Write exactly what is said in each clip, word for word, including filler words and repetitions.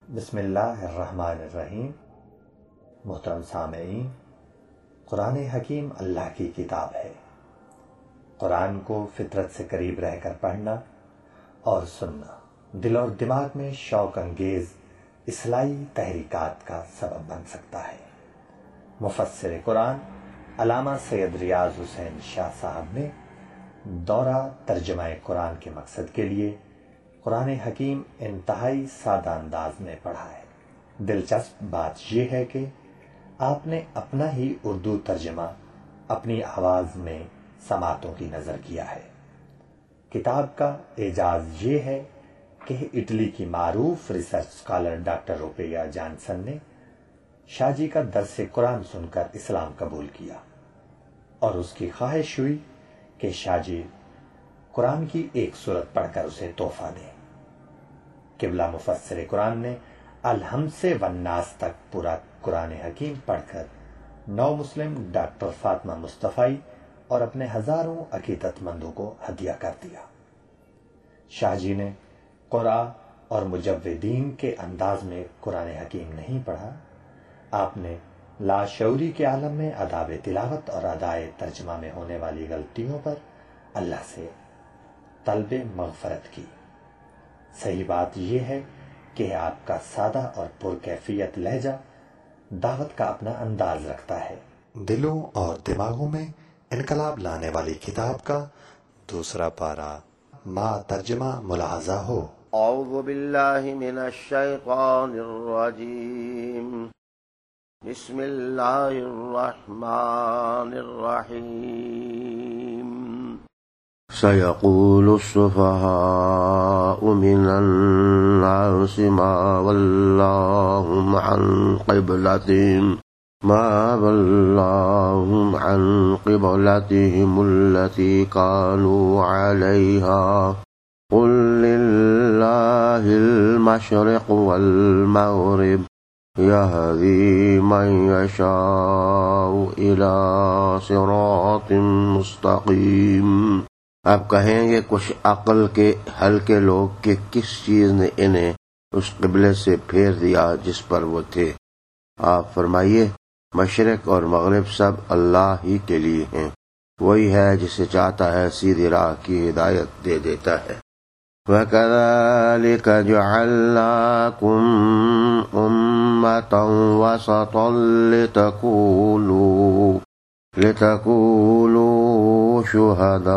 بسم اللہ الرحمن الرحیم۔ محترم سامعین، قرآن حکیم اللہ کی کتاب ہے۔ قرآن کو فطرت سے قریب رہ کر پڑھنا اور سننا دل اور دماغ میں شوق انگیز اصلاحی تحریکات کا سبب بن سکتا ہے۔ مفسر قرآن علامہ سید ریاض حسین شاہ صاحب نے دورہ ترجمہ قرآن کے مقصد کے لیے قرآن حکیم انتہائی سادہ انداز میں پڑھا ہے۔ دلچسپ بات یہ ہے کہ آپ نے اپنا ہی اردو ترجمہ اپنی آواز میں سماعتوں کی نظر کیا ہے۔ کتاب کا اعجاز یہ ہے کہ اٹلی کی معروف ریسرچ اسکالر ڈاکٹر روپیہ جانسن نے شاہ جی کا درس قرآن سن کر اسلام قبول کیا اور اس کی خواہش ہوئی کہ شاہ جی قرآن کی ایک سورت پڑھ کر اسے تحفہ دیں۔ قبلہ مفسر قرآن نے الحمد سے والناس تک پورا قرآن حکیم پڑھ کر نو مسلم ڈاکٹر فاطمہ مصطفی اور اپنے ہزاروں عقیدت مندوں کو ہدیہ کر دیا۔ شاہ جی نے قرآ اور مجودین کے انداز میں قرآن حکیم نہیں پڑھا، آپ نے لاشعوری کے عالم میں آداب تلاوت اور ادائے ترجمہ میں ہونے والی غلطیوں پر اللہ سے طلب مغفرت کی۔ صحیح بات یہ ہے کہ آپ کا سادہ اور پرکیفیت لہجہ دعوت کا اپنا انداز رکھتا ہے۔ دلوں اور دماغوں میں انقلاب لانے والی کتاب کا دوسرا پارہ ما ترجمہ ملاحظہ ہو۔ اعوذ باللہ من الشیطان الرجیم، بسم اللہ الرحمن الرحیم۔ سيقول السفهاء من الناس ما ولاهم عن قبلتهم ما ولاهم عن قبلتهم التي كانوا عليها قل لله المشرق والمغرب يهدي من يشاء إلى صراط مستقيم۔ اب کہیں گے کچھ عقل کے ہلکے لوگ کہ کس چیز نے انہیں اس قبلے سے پھیر دیا جس پر وہ تھے۔ آپ فرمائیے مشرق اور مغرب سب اللہ ہی کے لیے ہیں، وہی ہے جسے چاہتا ہے سیدھی راہ کی ہدایت دے دیتا ہے۔ وَكَذَلِكَ جَعَلْنَاكُمْ أُمَّةً وَسَطًا لِتَكُونُوا لِتَكُونُوا شُهَدَاءَ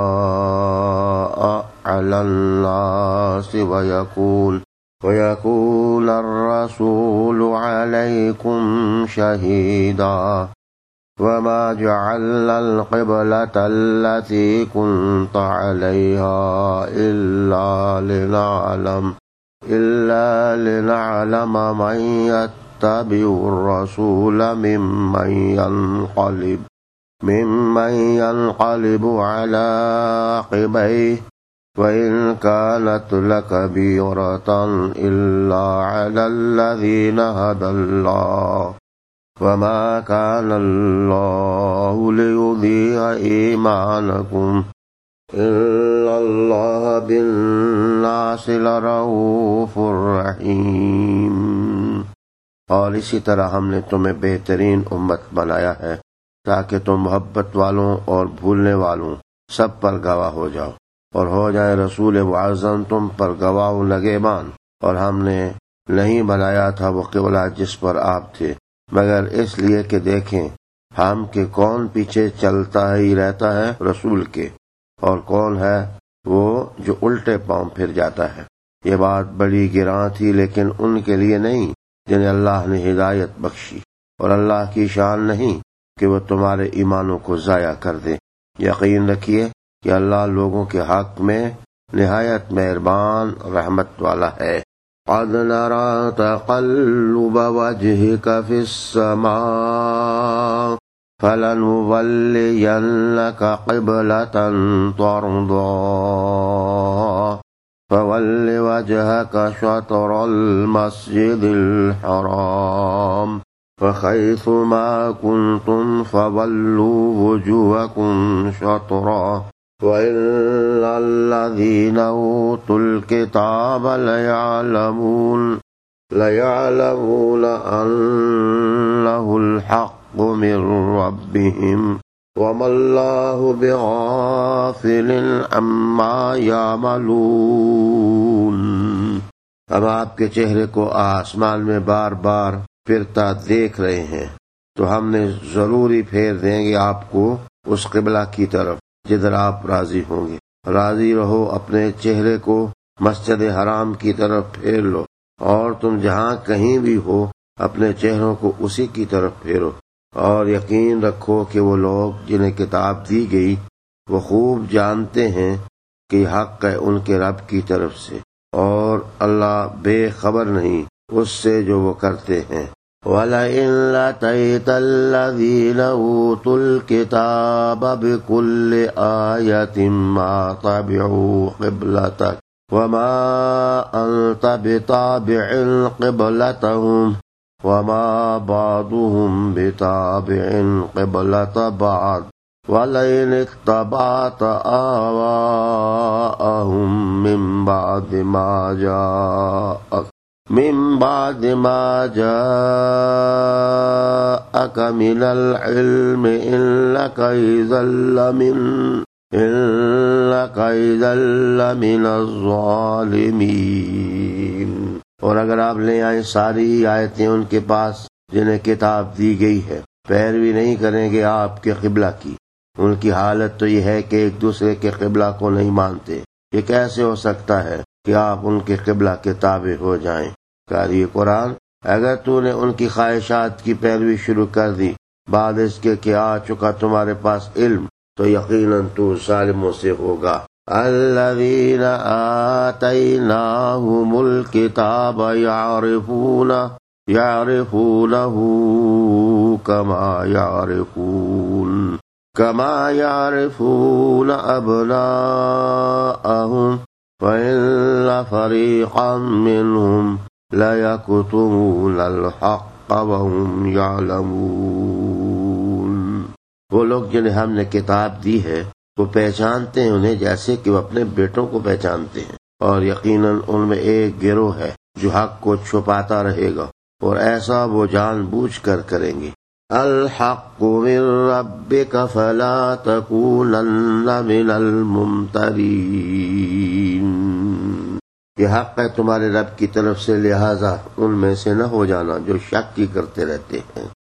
عَلَى النَّاسِ وَيَكُونَ وَيَكُونَ الرَّسُولُ عَلَيْكُمْ شَهِيدًا وَمَا جَعَلْنَا الْقِبْلَةَ الَّتِي كُنْتَ عَلَيْهَا إِلَّا لِنَعْلَمَ إِلَّا لِنَعْلَمَ مَنْ يَتَّبِعُ الرَّسُولَ مِمَّنْ يَنْقَلِبُ ممن ينقلب على عقبيه وإن كانت لكبيرة إلا على الذين هدى الله وما كان الله ليضيع إيمانكم إن الله بالناس لرؤوف رحيم۔ اور اسی طرح ہم نے تمہیں بہترین امت بنایا ہے تاکہ تم محبت والوں اور بھولنے والوں سب پر گواہ ہو جاؤ، اور ہو جائے رسول معظم تم پر گواہ و نگہبان۔ اور ہم نے نہیں بنایا تھا وہ قبلہ جس پر آپ تھے مگر اس لیے کہ دیکھیں ہم کہ کون پیچھے چلتا ہی رہتا ہے رسول کے، اور کون ہے وہ جو الٹے پاؤں پھر جاتا ہے۔ یہ بات بڑی گراں تھی لیکن ان کے لیے نہیں جنہیں اللہ نے ہدایت بخشی، اور اللہ کی شان نہیں کہ وہ تمہارے ایمانوں کو ضائع کر دے۔ یقین رکھیے کہ اللہ لوگوں کے حق میں نہایت مہربان رحمت والا ہے۔ قَدْ نَرَىٰ تَقَلُّبَ وَجْهِكَ فِي السَّمَاءِ فَلَنُوَلِّيَنَّكَ قِبْلَةً تَرْضَاهَا فَوَلِّ وَجْهَكَ شَطْرَ الْمَسْجِدِ الْحَرَامِ وَحَيْثُ مَا كُنْتُمْ فَوَلُّوا وُجُوهَكُمْ شَطْرَهُ وَإِنَّ الَّذِينَ أُوتُوا الْكِتَابَ لَيَعْلَمُونَ لَيَعْلَمُونَ أَنَّهُ الْحَقُّ مِنْ رَبِّهِمْ وَمَا اللَّهُ بِغَافِلٍ عَمَّا يَعْمَلُونَ۔ ہم آپ کے چہرے کو آسمان میں بار بار پھرتا دیکھ رہے ہیں، تو ہم نے ضروری پھیر دیں گے آپ کو اس قبلہ کی طرف جدھر آپ راضی ہوں گے۔ راضی رہو، اپنے چہرے کو مسجد حرام کی طرف پھیر لو، اور تم جہاں کہیں بھی ہو اپنے چہروں کو اسی کی طرف پھیرو، اور یقین رکھو کہ وہ لوگ جنہیں کتاب دی گئی وہ خوب جانتے ہیں کہ حق ہے ان کے رب کی طرف سے، اور اللہ بے خبر نہیں اس سے جو وہ کرتے ہیں۔ وَلَئِن لَّأَتَيْتَ الَّذِينَ أُوتُوا الْكِتَابَ بِكُلِّ آيَةٍ مَّا تَبِعُوا قِبْلَتَكَ وَمَا أَنتَ بِتَابِعٍ قِبْلَتَهُمْ وَمَا بَعْضُهُمْ بِتَابِعٍ قِبْلَةَ بَعْضٍ وَلَئِنِ اتَّبَعْتَ آوَاءَهُم مِّن بَعْدِ مَا جَاءَكَ من بعد ما جاءك من العلم إنك إذا لمن إنك إذا لمن الظالمين۔ اور اگر آپ لے آئیں ساری آیتیں ان کے پاس جنہیں کتاب دی گئی ہے، پیروی نہیں کریں گے آپ کے قبلہ کی، ان کی حالت تو یہ ہے کہ ایک دوسرے کے قبلہ کو نہیں مانتے۔ یہ کیسے ہو سکتا ہے کہ آپ ان کے قبلہ کے تابع ہو جائیں؟ قاری قرآن، اگر تو نے ان کی خواہشات کی پیروی شروع کر دی بعد اس کے کہ آ چکا تمہارے پاس علم، تو یقیناً تو ظالموں سے ہوگا۔ الذین آتیناہم الکتاب یعرفون یعرفونہ کما یعرفون کما یعرفون ابناءہم وَإِنَّ فَرِيقًا مِّنْهُمْ لَيَكْتُمُونَ الْحَقَّ وَهُمْ يَعْلَمُونَ۔ وہ لوگ جنہیں ہم نے کتاب دی ہے وہ پہچانتے ہیں انہیں جیسے کہ وہ اپنے بیٹوں کو پہچانتے ہیں، اور یقیناً ان میں ایک گروہ ہے جو حق کو چھپاتا رہے گا، اور ایسا وہ جان بوجھ کر کریں گے۔ الحق من ربک فلا تکونن من الممترین۔ یہ حق ہے تمہارے رب کی طرف سے، لہذا ان میں سے نہ ہو جانا جو شک کی کرتے رہتے ہیں۔